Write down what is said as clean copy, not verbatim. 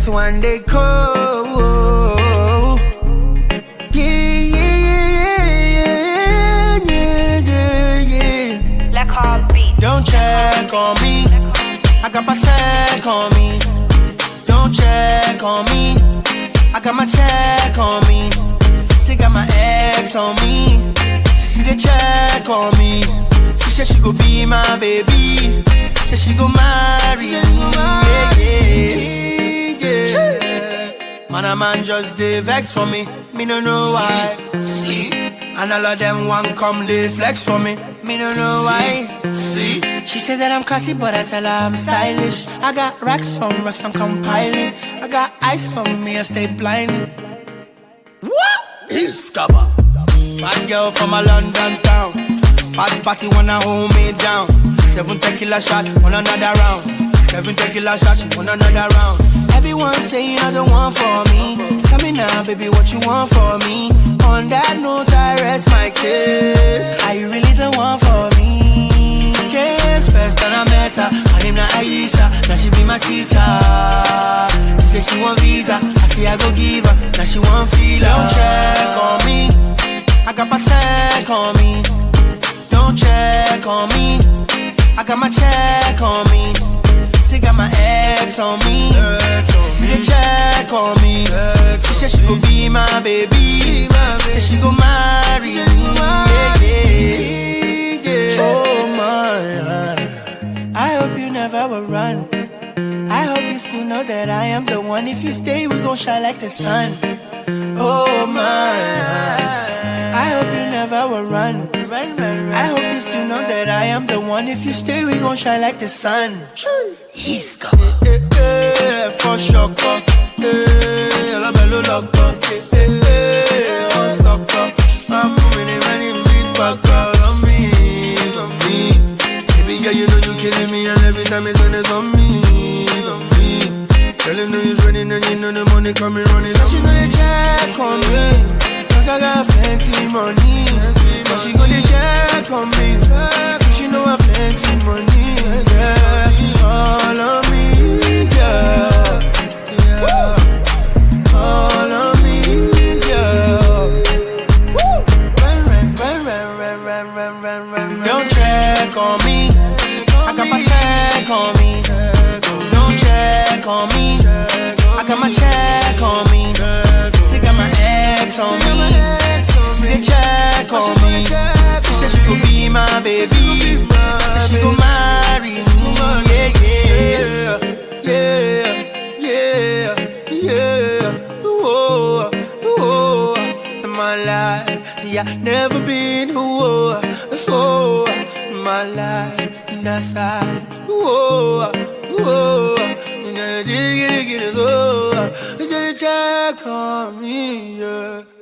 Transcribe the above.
this one they call. Don't check on me, I got my check on me. Don't check on me, I got my check on me. She got my ex on me, she see the check on me. She said she go be my baby, said she go marry me, yeah. Man, a man just dey vex for me, me no know why. See, and all of them want come dey flex for me, me no know why. See, she said that I'm classy, but I tell her I'm stylish. I got racks on racks, I'm compiling. I got ice on me, I stay blinded. What? It's Scabba. Bad girl from a London town. Bad party wanna hold me down. 7 tequila shot on another round. 7 tequila shots on another round. Everyone say you're the one for me. Tell me now, baby, what you want for me. On that note, I rest my case. Are you really the one for me? Case first and I met her, her name na Aisha. Now she be my teacher. She say she want visa, I say I go give her. Now she want feel her. Don't check on me, I got my check on me. Don't check on me, I got my check on me. She got my ex on me, she the check on me. She said she go be my baby, said she go marry me, yeah. Oh my, I hope you never will run. I hope you still know that I am the one. If you stay, we gon' shine like the sun. Oh my, I hope you never will run. I hope you still know that I am the one. If you stay, we gon' shine like the sun. He's coming. For sure. La bello loco. On sucker. I'm feeling many big back on me. Baby girl, you know you killing me, and every time it's when it's on me. Girl, you know you're running, and you know the money coming running. She gonna check on me, 'cause I got plenty money. But she gonna check on me, she know I plenty money. Yeah, all on me, yeah. All on me, yeah. Don't check on me, I got my check on me. Don't check on me, I got my check on me. She got my ex on me, see the check on me. She said she go be my baby, said she go marry me, yeah. Oh, in my life, see I never been, so in my life, in that side, get it, just check on me, yeah.